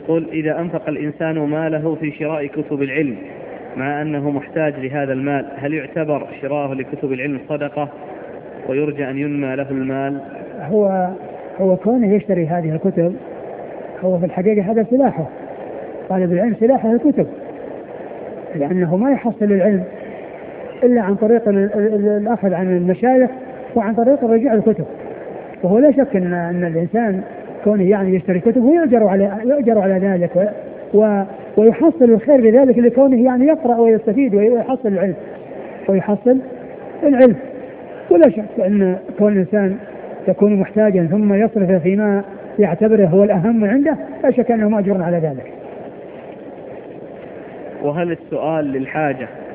يقول: إذا أنفق الإنسان ماله في شراء كتب العلم مع أنه محتاج لهذا المال، هل يعتبر شراءه لكتب العلم صدقة ويرجى أن ينمى له المال؟ هو كونه يشتري هذه الكتب هو في الحقيقة هذا سلاحه، طالب العلم سلاحه الكتب، لأنه ما يحصل العلم إلا عن طريق الأخذ عن المشايخ وعن طريق الرجوع الكتب. وهو لا شك أن الإنسان كونه يعني يشتري كتب ويؤجر على ذلك ويحصل الخير بذلك لكونه يعني يقرأ ويستفيد ويحصل العلم. ولا شك أن كون الإنسان يكون محتاجا ثم يصرف فيما يعتبره هو الأهم عنده، لا شك أنه مأجور على ذلك. وهل السؤال للحاجة